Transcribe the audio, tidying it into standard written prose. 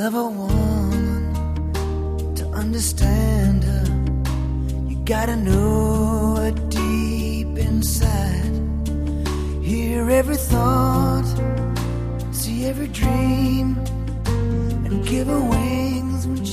love a woman, to understand her, you gotta know her deep inside. Hear every thought, see every dream, and give her wings when